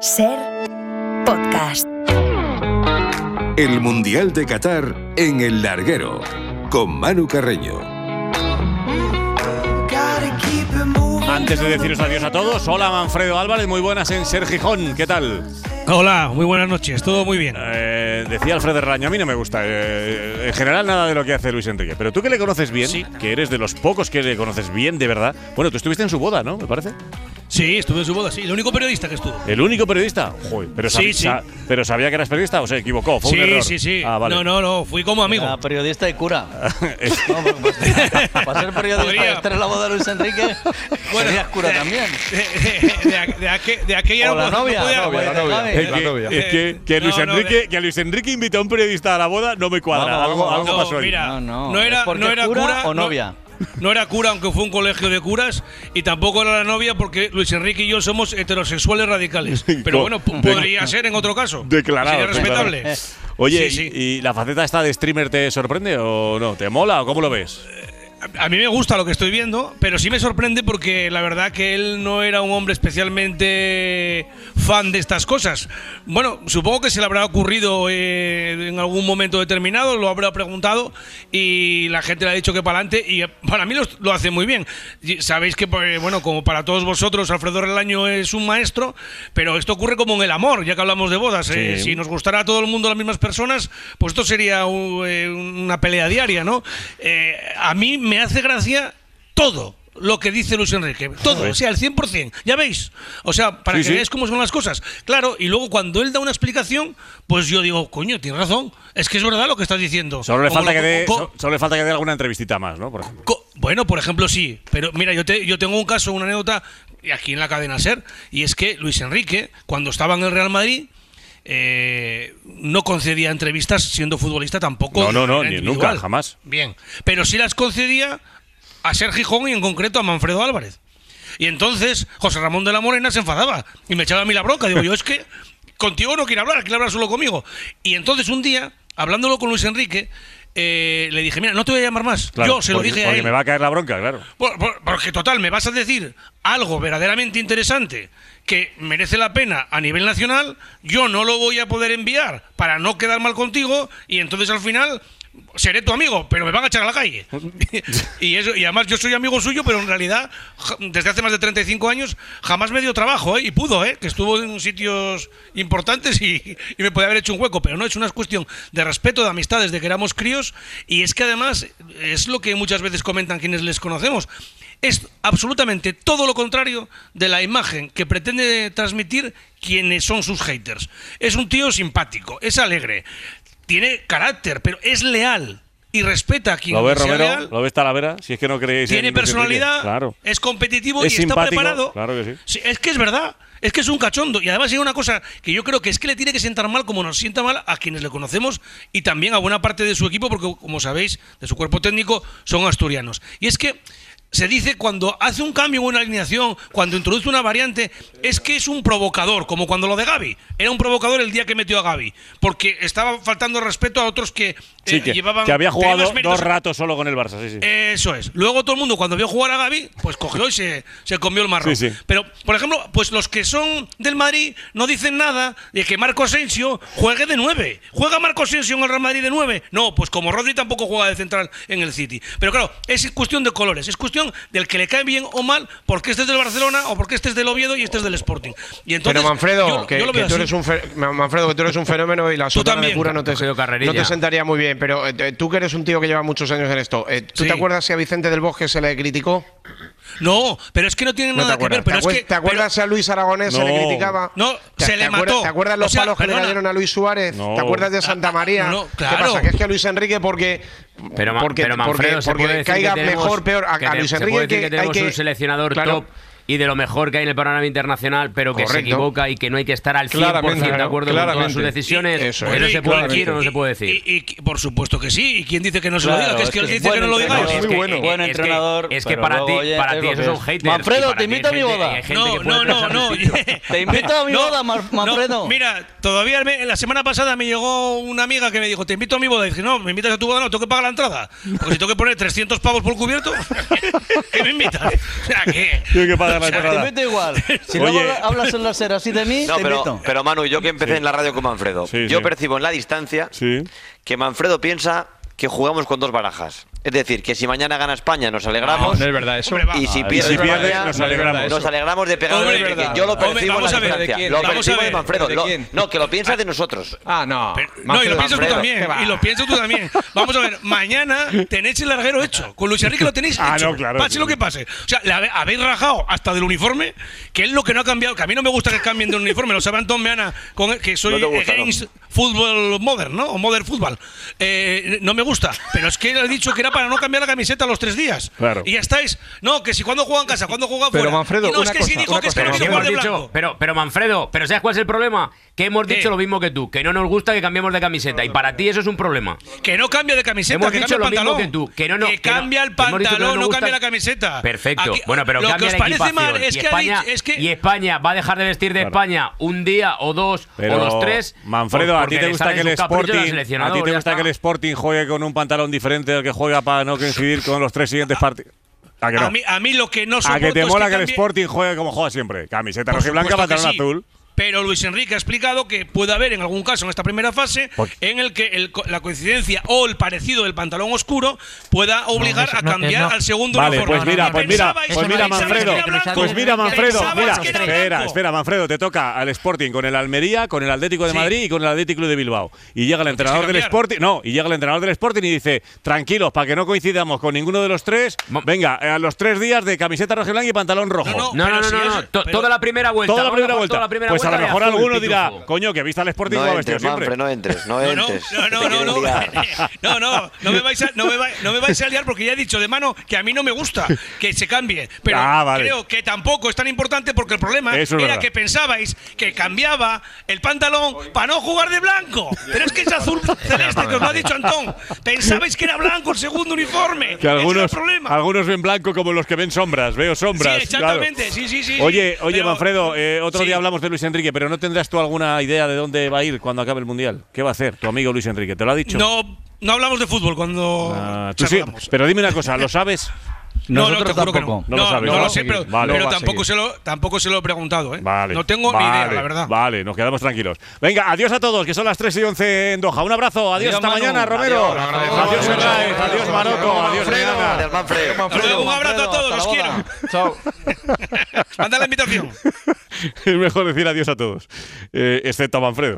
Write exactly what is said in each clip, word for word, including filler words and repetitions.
Ser Podcast. El Mundial de Qatar en El Larguero, con Manu Carreño. Antes de deciros adiós a todos, hola Manfredo Álvarez, muy buenas en Ser Gijón, ¿qué tal? Hola, muy buenas noches, todo muy bien. Eh, decía Alfredo Raño, a mí no me gusta, eh, en general nada de lo que hace Luis Enrique, pero tú que le conoces bien, sí. que eres de los pocos que le conoces bien, de verdad. Bueno, tú estuviste en su boda, ¿no? Me parece. Sí, estuve en su boda, sí, el único periodista que estuvo. ¿El único periodista? Joder, pero, sí, sab- sí. sa- pero sabía que eras periodista o se equivocó, fue sí, un error. Sí, sí, sí. Ah, vale. No, no, no, fui como amigo. Era periodista y cura. No, pues, para ser periodista Podría. y estar en la boda de Luis Enrique, Bueno, serías cura de, también. De, de, de, de, aqu- de aquella O la no, novia, no podía, la novia, no podía. la novia. Es La que, novia. es que, que, No, Luis no, Enrique, de- que Luis Enrique invitó a un periodista a la boda no me cuadra. Vamos, algo vamos, algo no, pasó ahí. mira, No, no. no era, ¿Es porque no era cura cura o no- novia? No era cura, aunque fue un colegio de curas, y tampoco era la novia porque Luis Enrique y yo somos heterosexuales radicales. Pero bueno, p- podría ser en otro caso. Declarado, Sería respetable. declarado. Oye, Sí, sí. ¿y, y la faceta esta de streamer te sorprende o no? ¿Te mola o cómo lo ves? A mí me gusta lo que estoy viendo, pero sí me sorprende porque la verdad que él no era un hombre especialmente fan de estas cosas. Bueno, supongo que se le habrá ocurrido eh, en algún momento determinado, lo habrá preguntado y la gente le ha dicho que para adelante y para mí lo, lo hace muy bien. Y sabéis que, pues, bueno, como para todos vosotros, Alfredo Relaño es un maestro, pero esto ocurre como en el amor, ya que hablamos de bodas. Eh, Sí. si nos gustara a todo el mundo las mismas personas, pues esto sería un, eh, una pelea diaria, ¿no? Eh, a mí me hace gracia todo lo que dice Luis Enrique, todo, o sea, el cien por cien, ya veis, o sea, para Sí, que sí. veáis cómo son las cosas, claro, y luego cuando él da una explicación, pues yo digo, coño, tienes razón, es que es verdad lo que estás diciendo. Solo le, Como falta lo- que dé, co- so- solo le falta que dé alguna entrevistita más, ¿no? Por ejemplo. Co- Bueno, por ejemplo, sí, pero mira, yo, te, yo tengo un caso, una anécdota aquí en la cadena SER, y es que Luis Enrique, cuando estaba en el Real Madrid, eh, no concedía entrevistas siendo futbolista tampoco. No, no, no, de manera ni individual. nunca, jamás. Bien, pero sí las concedía a Ser Gijón y en concreto a Manfredo Álvarez. Y entonces José Ramón de la Morena se enfadaba y me echaba a mí la bronca. Digo, yo es que contigo no quiero hablar, quiero hablar solo conmigo. Y entonces un día, hablándolo con Luis Enrique, eh, le dije, mira, no te voy a llamar más. Claro, yo se lo porque, dije a porque él. me va a caer la bronca, claro. Por- por- porque total, me vas a decir algo verdaderamente interesante que merece la pena a nivel nacional, yo no lo voy a poder enviar para no quedar mal contigo y entonces al final seré tu amigo, pero me van a echar a la calle. y eso, y además yo soy amigo suyo, pero en realidad ja- desde hace más de treinta y cinco años jamás me dio trabajo, ¿eh? Y pudo, ¿eh? Que estuvo en sitios importantes y, y me podía haber hecho un hueco, pero no, es una cuestión de respeto, de amistad desde que éramos críos y es que además es lo que muchas veces comentan quienes les conocemos. Es absolutamente todo lo contrario de la imagen que pretende transmitir quienes son sus haters. Es un tío simpático, es alegre, tiene carácter, pero es leal y respeta a quien ¿Lo ves, sea Romero? leal. ¿Lo ves Talavera? Si es que no creéis en Tiene Luis Enrique. personalidad, Claro. es competitivo Es y está simpático, preparado. claro que sí. Es que es verdad, es que es un cachondo. Y además hay una cosa que yo creo que es que le tiene que sentar mal como nos sienta mal a quienes le conocemos y también a buena parte de su equipo, porque como sabéis, de su cuerpo técnico, son asturianos. Y es que se dice cuando hace un cambio en una alineación, cuando introduce una variante, es que es un provocador, como cuando lo de Gavi. Era un provocador el día que metió a Gavi, porque estaba faltando respeto a otros que, Sí, eh, que, llevaban... que había tenían jugado más méritos. dos ratos solo con el Barça, sí, sí. Eso es. Luego todo el mundo, cuando vio jugar a Gavi, pues cogió y se, se comió el marrón. Sí, sí. Pero, por ejemplo, pues los que son del Madrid no dicen nada de que Marco Asensio juegue de nueve. ¿Juega Marco Asensio en el Real Madrid de nueve? No, pues como Rodri tampoco juega de central en el City. Pero claro, es cuestión de colores. Es cuestión del que le cae bien o mal porque este es del Barcelona o porque este es del Oviedo y este es del Sporting. Y entonces, Pero Manfredo, yo- que, yo lo que veo tú así. eres un fe- Manfredo, que tú eres un fenómeno y la sotana de también. cura no te, Cogido carrerilla. no te sentaría muy bien. Pero eh, tú que eres un tío que lleva muchos años en esto, eh, ¿tú Sí. te acuerdas si a Vicente del Bosque se le criticó? No, pero es que no tiene No te nada que ver. acuerdas. Pero ¿Te, es acuer- que, ¿te acuerdas si a Luis Aragonés se le No. criticaba? No, ¿Te- se te le acuerdas- mató. ¿Te acuerdas los O sea, palos que perdona. le dieron a Luis Suárez? No. ¿Te acuerdas de Santa María? No, no, ¿Qué claro. pasa? Que es que a Luis Enrique porque Pero, Ma- porque, pero Manfredo, porque, se porque puede decir caiga que tenemos, mejor, peor a, que a te- Luis se Enrique puede decir que hay tenemos que un seleccionador claro. top y de lo mejor que hay en el panorama internacional, pero que se Correcto. equivoca y que no hay que estar al cien por Claramente, ciento de acuerdo con todas claramente. sus decisiones. Y- eso Eso es. se Y- puede y- decir o no y- se puede decir. Y, y- por supuesto que sí. ¿Y quién dice que no se lo Claro, diga? Que es es que el que que es dice que buen no lo entrenador. digáis. Es muy bueno. Buen es que- entrenador, Es que pero para ti, luego, oye, para es ti lo esos que son es. haters. Manfredo, y para te ti invito hay a mi gente- boda. hay gente No, que puede no, no, pensar no. distinto. Te invito a mi No, boda, Mar- Manfredo. no, mira, todavía me- la semana pasada me llegó una amiga que me dijo, te invito a mi boda. Y dije, no, me invitas a tu boda, no, tengo que pagar la entrada. Porque si tengo que poner trescientos pavos por cubierto, ¿qué me invitas? O sea, ¿qué? Tiene que pagar la Te temporada. meto igual. Si Oye. luego hablas en la SER así de mí, No, te pero, meto. pero Manu, yo que empecé Sí. en la radio con Manfredo, Sí, yo sí. percibo en la distancia Sí. que Manfredo piensa que jugamos con dos barajas. Es decir, que si mañana gana España nos alegramos. No es verdad eso. Hombre, va. Y si Y pierde, si pierde, España, nos alegramos. nos alegramos de pegar Hombre, el verdad. Yo lo Hombre, percibo en vamos la a ver, ¿de distancia. quién? Lo Vamos a percibo de ver, Manfredo. ¿de Lo- quién? no, que lo piensa de nosotros. Ah, no. Pero- no, y lo Manfredo, piensas tú Manfredo. también. ¿Qué va? Y lo piensas tú también. Vamos a ver, mañana tenéis el larguero hecho. Con Luis Enrique lo tenéis Ah, hecho. no, claro, Pase sí. lo que pase. O sea, le habe- habéis rajado hasta del uniforme, que es lo que no ha cambiado. Que a mí no me gusta que cambien de uniforme. Lo sabe Antón Meana, con, que soy No te gusta, against fútbol modern, ¿no? O modern fútbol. Eh, no me gusta. Pero es que él ha dicho que era para no cambiar la camiseta a los tres días. Claro. Y ya estáis. No, que si cuando juega en casa, cuando juega Pero, fuera. Manfredo, Y no, es una que si cosa, dijo una que es que cosa. no Pero, quiere ¿qué jugar hemos de dicho? blanco. Pero, pero Manfredo, ¿pero sabes cuál es el problema? Que hemos ¿Qué? dicho lo mismo que tú, que no nos gusta que cambiemos de camiseta. Y para ti eso es un problema. Que no cambia de camiseta, Hemos que dicho cambia el lo mismo pantalón. que tú, que no, no, que que no. cambia el Hemos dicho que no pantalón, nos no gusta- cambia la camiseta. Perfecto. Aquí- Bueno, pero lo cambia que os la parece equipación. mal es y, que, ha España, dicho- es que y España va a dejar de vestir de Claro. España un día o dos Pero, o los tres. Manfredo, por- ¿a ti porque te le gusta salen que el sus caprichos al Sporting, a seleccionador, ti te ya gusta está. que el Sporting juegue con un pantalón diferente del que juega para no coincidir con los tres siguientes partidos? ¿A que no? a, mí, a mí lo que no ¿A soporto que te es mola que el cambie- Sporting juegue como juega siempre? Camiseta Por roja y blanca, supuesto que pantalón sí. azul. Pero Luis Enrique ha explicado que puede haber en algún caso en esta primera fase Por- en el que el co- la coincidencia o el parecido del pantalón oscuro pueda obligar eso a no, cambiar no. al segundo Vale, uniforme. pues mira, Y pues mira, pensabais- pues mira, pensabais Manfredo, que era blanco. pues mira, Manfredo, Pensabais mira, que era espera, blanco. espera, Manfredo, te toca al Sporting con el Almería, con el Atlético de Sí. Madrid y con el Atlético Club de Bilbao. Y llega el entrenador del cambiar. Sporting, no, y llega el entrenador del Sporting y dice, tranquilos, para que no coincidamos con ninguno de los tres, Mo- venga, a los tres días de camiseta roja y blanca y pantalón rojo. No, No, no, Pero no, si no, es- no. To- pero- toda la primera vuelta. Toda la Vamos primera a por vuelta. toda la primera Pues a lo vuelta de mejor azul, alguno dirá, pitufo. coño, que viste al Sporting No igual entres, vestido siempre. Manfred, no entres, no No, no, entres. no, no, Te no, quieren no, liar. no, no, no me vais a, no me vais, no me vais a liar porque ya he dicho de mano que a mí no me gusta que se cambie, pero Ah, vale. creo que tampoco es tan importante porque el problema Eso es era verdad. que pensabais que cambiaba el pantalón para no jugar de blanco, pero es que es azul celeste que os lo ha dicho Antón, pensabais que era blanco el segundo uniforme, Que ese algunos, era el problema. algunos ven blanco como los que ven sombras, veo sombras. Sí, claro. exactamente, sí, sí, sí. Oye, sí, oye, pero- Manfredo, eh, otro sí. día hablamos de Luis Enrique, pero ¿no tendrás tú alguna idea de dónde va a ir cuando acabe el Mundial? ¿Qué va a hacer tu amigo Luis Enrique? ¿Te lo ha dicho? No, no hablamos de fútbol cuando Ah, tú sí, charlamos. pero dime una cosa, ¿lo sabes? No, no, Nosotros te juro que tampoco. No no. lo sabes, no no. lo sé, pero, Vale. pero No va a tampoco, se seguir. lo, tampoco se lo he preguntado, ¿eh? Vale. No tengo ni vale, idea, la verdad. Vale, nos quedamos tranquilos. Venga, adiós a todos, que son las tres y once en Doha. Un abrazo, adiós, Adiós, hasta Manu. mañana, Romero. Adiós, Adiós, adiós, Hernández, adiós, adiós, Maroto, adiós, Meana. Adiós, Manfred. Hasta luego, un abrazo a todos, os quiero. Chao. Manda la invitación. Es mejor decir adiós a todos, eh, excepto a Manfredo.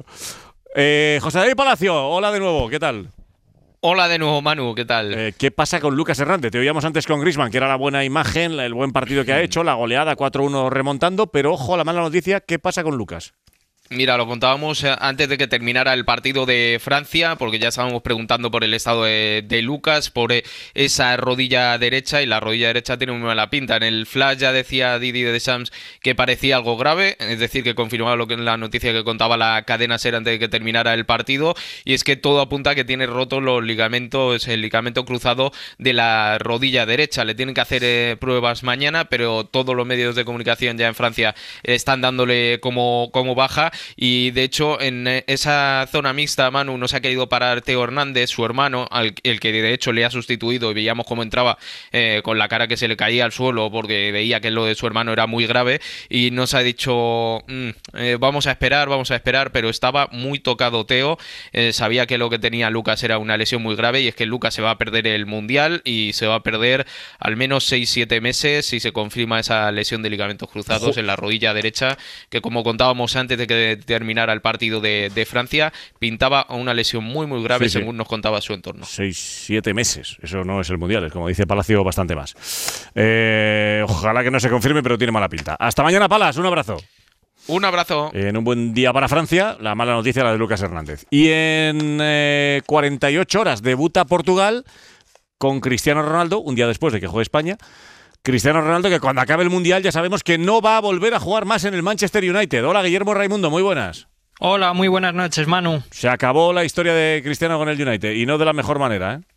Eh, José David Palacio, hola de nuevo, ¿qué tal? Hola de nuevo, Manu, ¿qué tal? Eh, ¿Qué pasa con Lucas Hernández? Te oíamos antes con Griezmann, que era la buena imagen, el buen partido que ha hecho, la goleada cuatro uno remontando, pero ojo, la mala noticia, ¿qué pasa con Lucas? Mira, lo contábamos eh, antes de que terminara el partido de Francia, porque ya estábamos preguntando por el estado de, de Lucas, por eh, esa rodilla derecha, y la rodilla derecha tiene muy mala pinta. En el flash ya decía Didier Deschamps que parecía algo grave, es decir, que confirmaba lo que la noticia que contaba la cadena SER antes de que terminara el partido, y es que todo apunta a que tiene rotos los ligamentos, el ligamento cruzado de la rodilla derecha. Le tienen que hacer eh, pruebas mañana, pero todos los medios de comunicación ya en Francia están dándole como, como baja. Y de hecho en esa zona mixta, Manu, no se ha querido parar Teo Hernández, su hermano, al, el que de hecho le ha sustituido, y veíamos cómo entraba eh, con la cara que se le caía al suelo porque veía que lo de su hermano era muy grave, y nos ha dicho mmm, eh, vamos a esperar, vamos a esperar, pero estaba muy tocado Teo, eh, sabía que lo que tenía Lucas era una lesión muy grave, y es que Lucas se va a perder el Mundial y se va a perder al menos seis siete meses si se confirma esa lesión de ligamentos cruzados Ojo. en la rodilla derecha, que como contábamos antes de que terminara el partido de, de Francia, pintaba una lesión muy muy grave, Sí, sí. según nos contaba su entorno. Seis, siete meses. Eso no es el Mundial, es como dice Palacio, bastante más. Eh, ojalá que no se confirme, pero tiene mala pinta. Hasta mañana, Palas. Un abrazo. Un abrazo. En un buen día para Francia, la mala noticia la de Lucas Hernández. Y en eh, cuarenta y ocho horas debuta Portugal con Cristiano Ronaldo, un día después de que juegue España. Cristiano Ronaldo, que cuando acabe el Mundial ya sabemos que no va a volver a jugar más en el Manchester United. Hola, Guillermo Raimundo, muy buenas. Hola, muy buenas noches, Manu. Se acabó la historia de Cristiano con el United, y no de la mejor manera, ¿eh?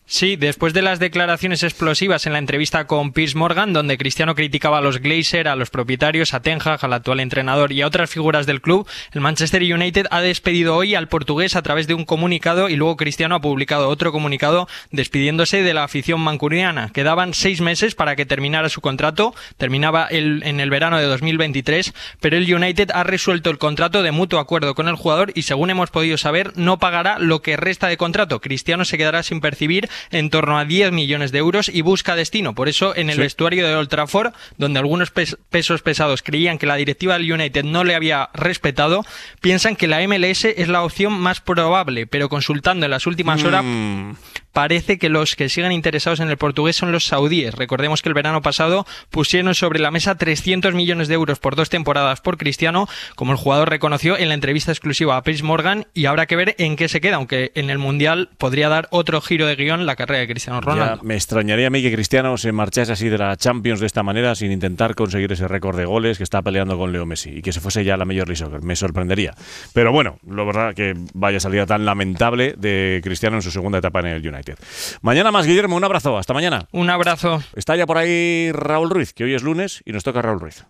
Sí, después de las declaraciones explosivas en la entrevista con Piers Morgan, donde Cristiano criticaba a los Glazer, a los propietarios, a Ten Hag, al actual entrenador y a otras figuras del club, el Manchester United ha despedido hoy al portugués a través de un comunicado y luego Cristiano ha publicado otro comunicado despidiéndose de la afición mancuniana. Quedaban seis meses para que terminara su contrato, terminaba el, en el verano de dos mil veintitrés, pero el United ha resuelto el contrato de mutuo acuerdo con el jugador y, según hemos podido saber, no pagará lo que resta de contrato. Cristiano se quedará sin percibir en torno a diez millones de euros y busca destino. Por eso, en el sí. vestuario de Old Trafford, donde algunos pes pesos pesados creían que la directiva del United no le había respetado, piensan que la M L S es la opción más probable, pero consultando en las últimas horas, mm. parece que los que siguen interesados en el portugués son los saudíes. Recordemos que el verano pasado pusieron sobre la mesa trescientos millones de euros por dos temporadas por Cristiano, como el jugador reconoció en la entrevista exclusiva a Piers Morgan, y habrá que ver en qué se queda, aunque en el Mundial podría dar otro giro de guión la carrera de Cristiano Ronaldo. Ya me extrañaría a mí que Cristiano se marchase así de la Champions de esta manera sin intentar conseguir ese récord de goles que está peleando con Leo Messi y que se fuese ya la Major League Soccer. Me sorprendería. Pero bueno, la verdad que vaya salida tan lamentable de Cristiano en su segunda etapa en el United. Mañana más, Guillermo. Un abrazo. Hasta mañana. Un abrazo. Está ya por ahí Raúl Ruiz, que hoy es lunes y nos toca Raúl Ruiz.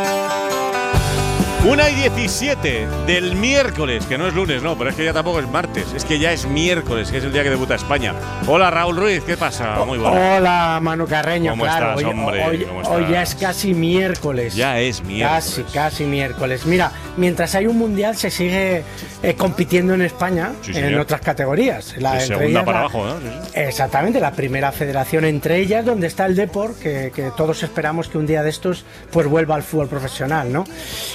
una y diecisiete del miércoles, que no es lunes, no, pero es que ya tampoco es martes, es que ya es miércoles, que es el día que debuta España. Hola, Raúl Ruiz, ¿qué pasa? Muy bueno. Hola, Manu Carreño, ¿Cómo claro. estás, hoy, hombre? Hoy, ¿Cómo estás? hoy ya es casi miércoles. Ya es miércoles. Casi, casi miércoles. Mira, mientras hay un mundial se sigue eh, compitiendo en España, sí, en otras categorías. La, de entre segunda ellas, para la, abajo, ¿no? Sí, sí. Exactamente, la primera federación entre ellas, donde está el Depor, que, que todos esperamos que un día de estos pues vuelva al fútbol profesional, ¿no?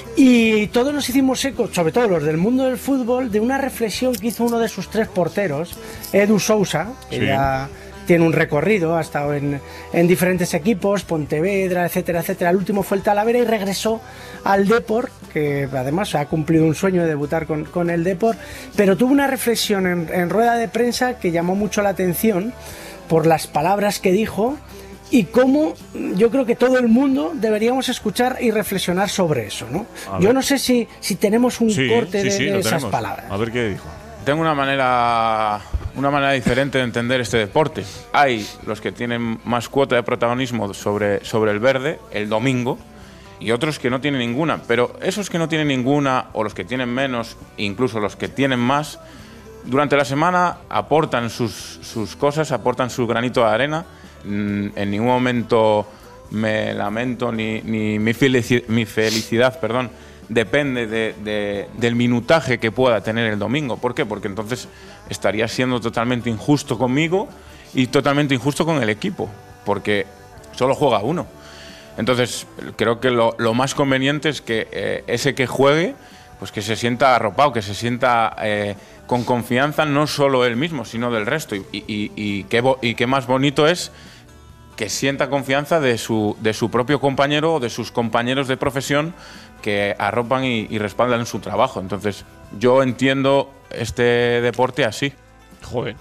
Y todos nos hicimos eco, sobre todo los del mundo del fútbol, de una reflexión que hizo uno de sus tres porteros, Edu Sousa, que sí. ya tiene un recorrido, ha estado en, en diferentes equipos, Pontevedra, etcétera, etcétera. El último fue el Talavera y regresó al Depor, que además ha cumplido un sueño de debutar con, con el Depor, pero tuvo una reflexión en, en rueda de prensa que llamó mucho la atención por las palabras que dijo y cómo yo creo que todo el mundo deberíamos escuchar y reflexionar sobre eso, ¿no? Yo no sé si, si tenemos un sí, corte sí, de, sí, de esas tenemos. palabras. A ver qué dijo. Tengo una manera, una manera diferente de entender este deporte. Hay los que tienen más cuota de protagonismo sobre, sobre el verde el domingo y otros que no tienen ninguna. Pero esos que no tienen ninguna o los que tienen menos, incluso los que tienen más, durante la semana aportan sus, sus cosas, aportan su granito de arena. En ningún momento me lamento ni, ni mi, felici mi felicidad perdón, depende de, de, del minutaje que pueda tener el domingo. ¿Por qué? Porque entonces estaría siendo totalmente injusto conmigo y totalmente injusto con el equipo, porque solo juega uno. Entonces creo que lo, lo más conveniente es que eh, ese que juegue, pues que se sienta arropado, que se sienta eh, con confianza, no solo él mismo, sino del resto. Y, y, y, qué, y qué más bonito es que sienta confianza de su, de su propio compañero o de sus compañeros de profesión que arropan y, y respaldan su trabajo. Entonces, yo entiendo este deporte así. Joder,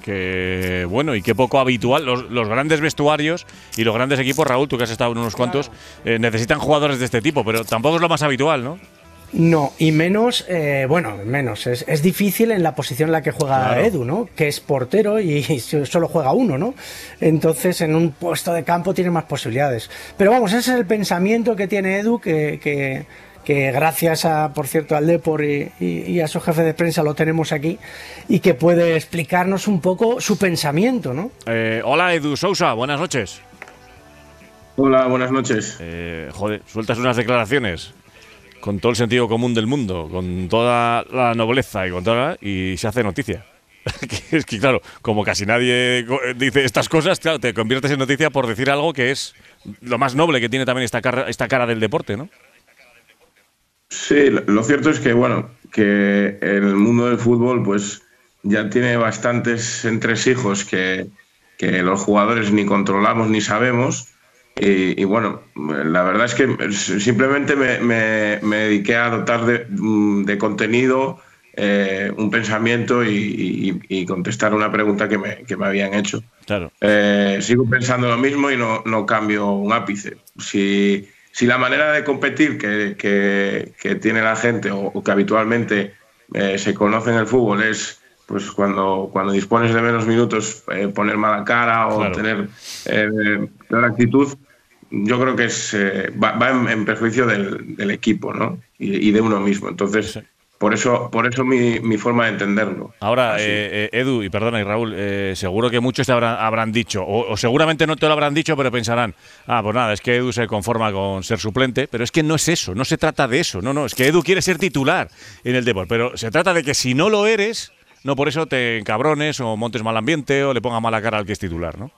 que bueno y qué poco habitual. Los, los grandes vestuarios y los grandes equipos, Raúl, tú que has estado en unos cuantos, eh, necesitan jugadores de este tipo, pero tampoco es lo más habitual, ¿no? No, y menos, eh, bueno, menos, es, es difícil en la posición en la que juega claro. Edu, ¿no? Que es portero y, y solo juega uno, ¿no? Entonces en un puesto de campo tiene más posibilidades. Pero vamos, ese es el pensamiento que tiene Edu, que, que, que gracias a, por cierto, al Depor y, y, y a su jefe de prensa lo tenemos aquí, y que puede explicarnos un poco su pensamiento, ¿no? Eh, hola, Edu Sousa, buenas noches. Hola, buenas noches. Eh, joder, sueltas unas declaraciones con todo el sentido común del mundo, con toda la nobleza y con toda y se hace noticia. Es que claro, como casi nadie dice estas cosas, claro, te conviertes en noticia por decir algo que es lo más noble que tiene también esta cara, esta cara del deporte, ¿no? Sí, lo cierto es que bueno, que el mundo del fútbol pues ya tiene bastantes entresijos que, que los jugadores ni controlamos ni sabemos. Y, y bueno, la verdad es que simplemente me, me, me dediqué a dotar de, de contenido eh, un pensamiento y, y, y contestar una pregunta que me, que me habían hecho. Claro. Eh, sigo pensando lo mismo y no, no cambio un ápice. Si, si la manera de competir que, que, que tiene la gente o, o que habitualmente eh, se conoce en el fútbol es pues cuando, cuando dispones de menos minutos, eh, poner mala cara o Claro. tener eh, peor actitud, yo creo que es eh, va, va en, en perjuicio del, del equipo, ¿no? Y, y de uno mismo. Entonces, por eso, por eso mi, mi forma de entenderlo. Ahora, Así. eh, eh, Edu, y perdona, y Raúl, eh, seguro que muchos te habrán, habrán dicho, o, o seguramente no te lo habrán dicho, pero pensarán, ah, pues nada, es que Edu se conforma con ser suplente, pero es que no es eso, no se trata de eso, no, no, es que Edu quiere ser titular en el Depor, pero se trata de que si no lo eres, no por eso te encabrones o montes mal ambiente o le pongas mala cara al que es titular, ¿no?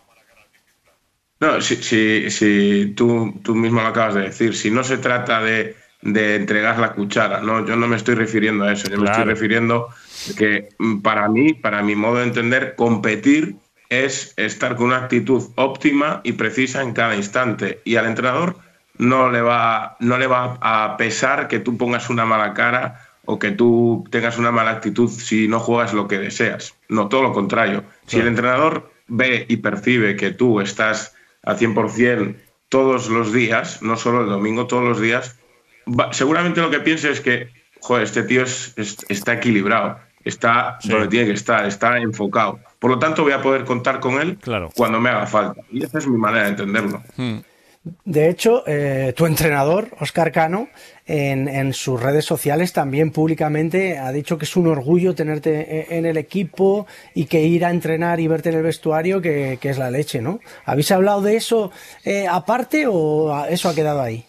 No, si, si, si tú, tú mismo lo acabas de decir, si no se trata de, de entregar la cuchara, ¿no? Yo no me estoy refiriendo a eso, yo me Claro. estoy refiriendo que mm, para mí, para mi modo de entender, competir es estar con una actitud óptima y precisa en cada instante. Y al entrenador no le va, no le va a pesar que tú pongas una mala cara o que tú tengas una mala actitud si no juegas lo que deseas. No, todo lo contrario. Si el entrenador ve y percibe que tú estás al cien por cien todos los días, no solo el domingo, todos los días, va, seguramente lo que piense es que, joder, este tío es, es, está equilibrado, está Sí. donde tiene que estar, está enfocado. Por lo tanto, voy a poder contar con él Claro. cuando me haga falta. Y esa es mi manera de entenderlo. Hmm. De hecho, eh, tu entrenador, Óscar Cano, en, en sus redes sociales también públicamente ha dicho que es un orgullo tenerte en el equipo y que ir a entrenar y verte en el vestuario, que, que es la leche, ¿no? ¿Habéis hablado de eso eh, aparte o eso ha quedado ahí?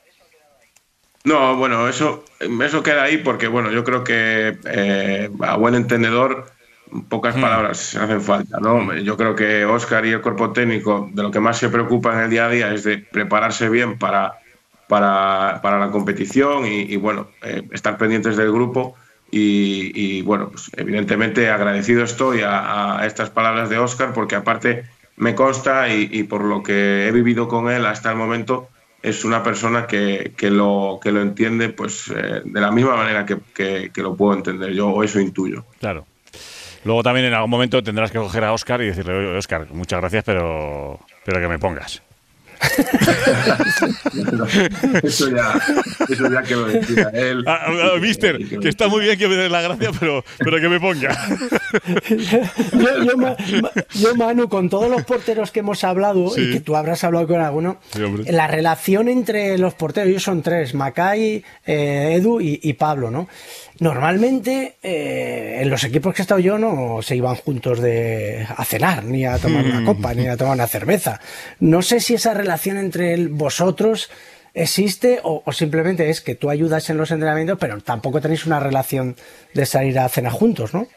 No, bueno, eso, eso queda ahí porque, bueno, yo creo que eh, a buen entendedor pocas palabras hacen falta, ¿no? Yo creo que Óscar y el cuerpo técnico de lo que más se preocupa en el día a día es de prepararse bien para, para, para la competición y, y bueno, eh, estar pendientes del grupo y, y, bueno, pues evidentemente agradecido estoy a, a estas palabras de Óscar porque aparte me consta y, y por lo que he vivido con él hasta el momento es una persona que, que, lo, que lo entiende pues eh, de la misma manera que, que, que lo puedo entender yo, o eso intuyo. Claro. Luego también en algún momento tendrás que coger a Óscar y decirle, oye, Óscar, muchas gracias, pero, pero que me pongas. Eso ya, eso ya que lo decía él. Ah, ah, mister, que está muy bien que me des la gracia, pero, pero que me ponga. yo, yo, Ma- Ma- yo, Manu, con todos los porteros que hemos hablado, Sí. y que tú habrás hablado con alguno, Sí, hombre. la relación entre los porteros, ellos son tres, Macay, eh, Edu y, y Pablo, ¿no? Normalmente, eh, en los equipos que he estado yo no se iban juntos de a cenar, ni a tomar una copa, ni a tomar una cerveza. No sé si esa relación entre el- vosotros existe o, o simplemente es que tú ayudas en los entrenamientos, pero tampoco tenéis una relación de salir a cenar juntos, ¿no?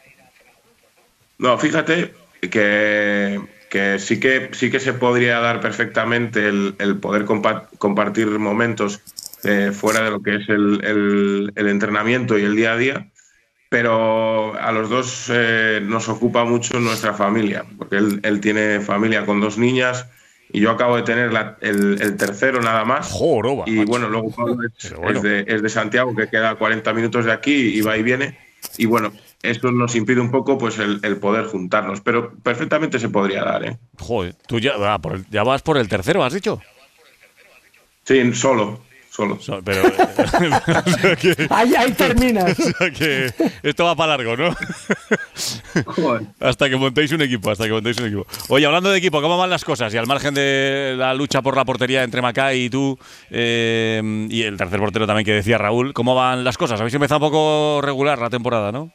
No, fíjate que, que sí que sí que se podría dar perfectamente el, el poder compa- compartir momentos eh, fuera de lo que es el, el- el entrenamiento y el día a día, pero a los dos eh, nos ocupa mucho nuestra familia, porque él, él tiene familia con dos niñas y yo acabo de tener la- el, el tercero nada más. Joroba, y macho. bueno, luego Pablo es, Pero bueno. es de, es de Santiago, que queda cuarenta minutos de aquí y va y viene. Y bueno, esto nos impide un poco pues el, el poder juntarnos, pero perfectamente se podría dar, ¿eh? Joder, tú ya, va por el- ya vas por el tercero, ¿has dicho? Sí, solo, solo. So- pero, o sea que, Ahí, ahí terminas. o sea que esto va para largo, ¿no? Joder. Hasta que montéis un equipo, hasta que montéis un equipo. Oye, hablando de equipo, ¿cómo van las cosas? Y al margen de la lucha por la portería entre Macay y tú, eh, y el tercer portero también que decía Raúl, ¿cómo van las cosas? Habéis empezado un poco regular la temporada, ¿no?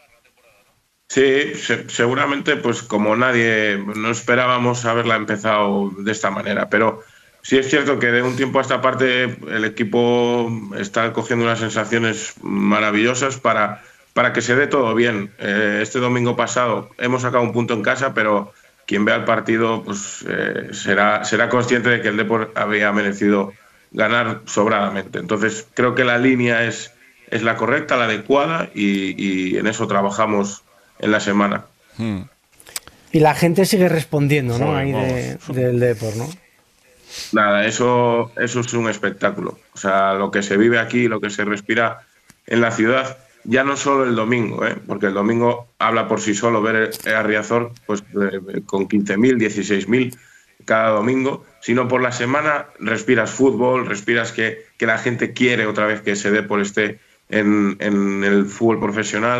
Sí, se- seguramente, pues como nadie, no esperábamos haberla empezado de esta manera, pero sí es cierto que de un tiempo a esta parte el equipo está cogiendo unas sensaciones maravillosas para, para que se dé todo bien. Eh, este domingo pasado hemos sacado un punto en casa, pero quien vea el partido pues eh, será, será consciente de que el Depor había merecido ganar sobradamente. Entonces creo que la línea es, es la correcta, la adecuada y, y en eso trabajamos en la semana. Hmm. Y la gente sigue respondiendo, ¿no? Joder, Ahí de- del Depor, ¿no? Nada, eso, eso es un espectáculo. O sea, lo que se vive aquí, lo que se respira en la ciudad, ya no solo el domingo, ¿eh? Porque el domingo habla por sí solo ver a Riazor pues, eh, con quince mil, dieciséis mil cada domingo, sino por la semana respiras fútbol, respiras que, que la gente quiere otra vez que ese Depor esté en, en el fútbol profesional. O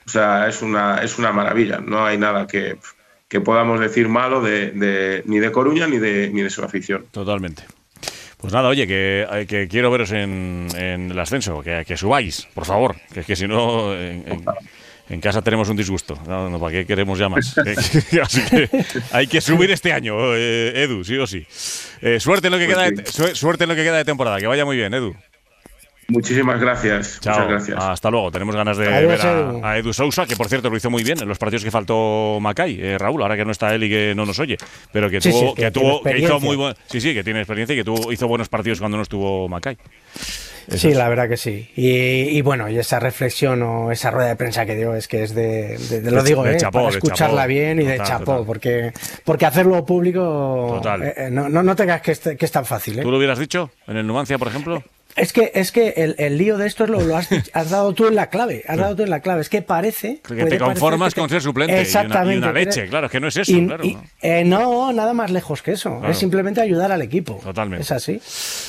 sea, es una, es una maravilla. No hay nada que, que podamos decir malo de, de, ni de Coruña ni de, ni de su afición. Totalmente. Pues nada, oye, que, que quiero veros en, en el ascenso, que, que subáis, por favor, que es que si no, en, en, en casa tenemos un disgusto. No, no, ¿para qué queremos ya más? Así que hay que subir este año, eh, Edu, sí o sí. Eh, suerte en lo que Pues queda, sí. de, su- suerte en lo que queda de temporada, que vaya muy bien, Edu. Muchísimas gracias. Chao, Muchas gracias. hasta luego. Tenemos ganas de Adiós, ver a, Edu. a Edu Sousa, que por cierto lo hizo muy bien en los partidos que faltó Macay, eh, Raúl, ahora que no está él y que no nos oye, pero que Sí, tuvo, sí, es que que, tiene tuvo que hizo experiencia. muy buen, sí, sí, que tiene experiencia y que tuvo, hizo buenos partidos cuando no estuvo Macay. Eso Sí, es. la verdad que sí. Y, y bueno, y esa reflexión o esa rueda de prensa que dio es que es de, de- de- lo De- digo, de eh, chapó, para de escucharla chapó. bien y de Total, chapó, total. porque porque hacerlo público Total. eh, eh, no, no, no te creas que es, que es tan fácil. ¿eh? ¿Tú lo hubieras dicho en el Numancia, por ejemplo? Es que, es que el, el lío de esto es lo, lo has, dicho- has dado tú en la clave. Has dado tú en la clave. Es que parece. Que puede te conformas parecer que te- con ser suplente y una, y Exactamente. una pero- leche, claro, es que no es eso, y- claro. y- ¿no? eh, no, nada más lejos que eso. Claro. Es simplemente ayudar al equipo. Totalmente. Es así.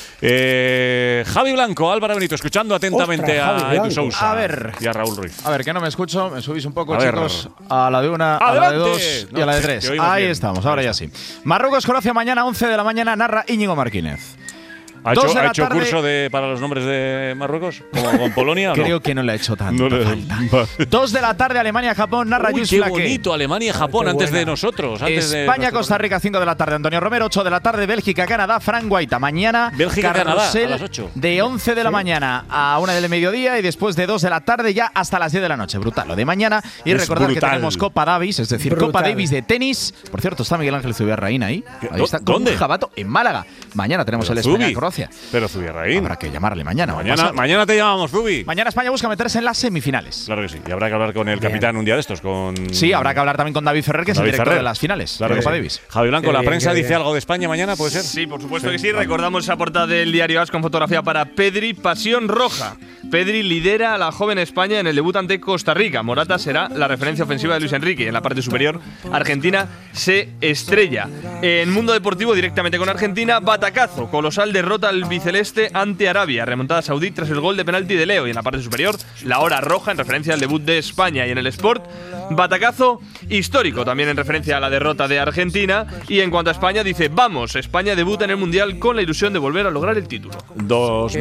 Eh, Javi Blanco, Álvaro Benito, escuchando atentamente Ostras, Javi a Edu Blanco. Sousa A ver. y a Raúl Ruiz. A ver, que no me escucho, me subís un poco, A ver. chicos, a la de una, a la de ¡Adelante! dos y No, a la de te- tres. te oímos Ahí bien. estamos, ahora ya sí. Marruecos-Croacia mañana, once de la mañana, narra Íñigo Martínez. ¿Ha Dos hecho, de ha la hecho tarde- curso de, para los nombres de Marruecos? ¿Como con Polonia o no? Creo que no le ha hecho tanto. No le- Dos de la tarde, Alemania-Japón, narra Uy, Jules qué Flaque. bonito, Alemania-Japón, Qué antes de buena. nosotros. Antes de España-Costa Rica, cinco de la tarde, Antonio Romero, ocho de la tarde, Bélgica-Canadá, Fran Guaita. Mañana, Bélgica-Canadá, carrusel a las ocho. de once de la mañana a una del mediodía y después de dos de la tarde ya hasta las diez de la noche. Brutal, lo de mañana. Y Es recordar brutal. que tenemos Copa Davis, es decir, Brutal. Copa Davis de tenis. Por cierto, está Miguel Ángel Zubiarraín ahí. Ahí ¿Dó- está, con dónde? un jabato en Málaga. Mañana tenemos Pero el Zubi. España-Croacia. Pero Zubiarraín. Habrá que llamarle mañana. o Mañana, pasado. mañana te llamamos, Zubi. Mañana España busca meterse en las semifinales. Claro que sí. Y habrá que hablar con el Bien. capitán un día de estos. Con Sí, habrá que hablar también con David Ferrer, que es el David director Ferrer. de las finales Claro de que Copa sí. Davis. Javi Blanco, Qué ¿la bien, prensa qué dice bien. algo de España mañana? ¿Puede ser? Sí, por supuesto que sí. Recordamos esa portada del diario As con fotografía para Pedri, Pasión Roja. Pedri lidera a la joven España en el debut ante Costa Rica. Morata será la referencia ofensiva de Luis Enrique. Y en la parte superior, Argentina se estrella. En Mundo Deportivo, directamente con Argentina, batacazo. Colosal derrota al biceleste ante Arabia. Remontada saudí tras el gol de penalti de Leo. Y en la parte superior, la hora roja en referencia al debut de España. Y en el Sport, batacazo histórico también en referencia a la derrota de Argentina. Y en cuanto a España, dice: vamos, España debuta en el Mundial con la ilusión de volver a lograr el título. dos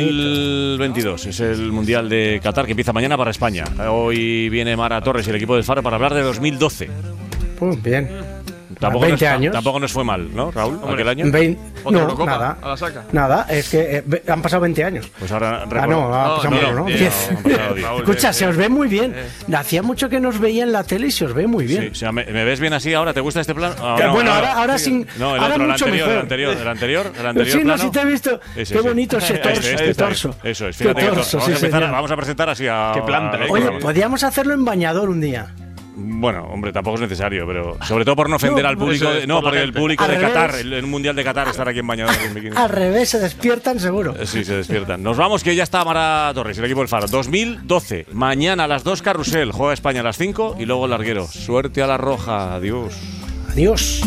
mil veintidós es el Mundial de Qatar que empieza mañana para España. Hoy viene Mara Torres y el equipo del Faro para hablar de dos mil doce. Pues bien. Tampoco veinte nos, años. Tampoco nos fue mal, ¿no, Raúl? Hombre, Aquel año. Vein- Otra no, Eurocopa, nada. a la saca. Nada, es que eh, ve- han pasado veinte años. Pues ahora Ah, recuerdo- no, ha No, pasado no, menos, ¿no? no, Diez. no, han pasado diez. Raúl, Escucha, eh, se os ve muy bien. Hacía mucho que nos veía en la tele y se os ve muy bien. Sí, o sea, ¿me, me ves bien así ahora? ¿Te gusta este plano? Ah, Eh, no, bueno, no, ahora, no. ahora sin. No, el ahora otro, el mucho anterior, mejor. el anterior, el anterior, el anterior Sí, no, plano. sí te he visto. Ese, Qué sí. bonito ese torso. Este, este Qué está bien. torso. Eso es, Qué fíjate que torso, vamos, sí, a empezar, señor. vamos a presentar así a. Qué planta, a- eh. Oye, podríamos hacerlo en bañador un día. Bueno, hombre, tampoco es necesario, pero sobre todo por no ofender No, al público. eso de- es, no, por la porque el gente. público Al de revés. Qatar, el, el Mundial de Qatar, estar aquí en bañador en bikini. Al revés, se despiertan seguro. Eh, Sí, se despiertan. Nos vamos, que ya está Mara Torres, el equipo del Faro. dos mil doce. Mañana a las dos, Carrusel. Juega España a las cinco y luego el larguero. Suerte a la roja. Adiós. Adiós.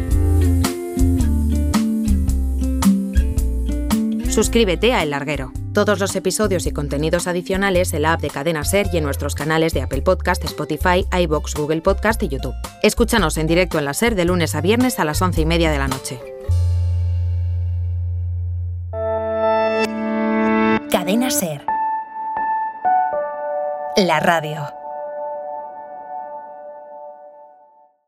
Suscríbete a El Larguero. Todos los episodios y contenidos adicionales en la app de Cadena Ser y en nuestros canales de Apple Podcast, Spotify, iVoox, Google Podcast y YouTube. Escúchanos en directo en la Ser de lunes a viernes a las once y media de la noche. Cadena Ser. La radio.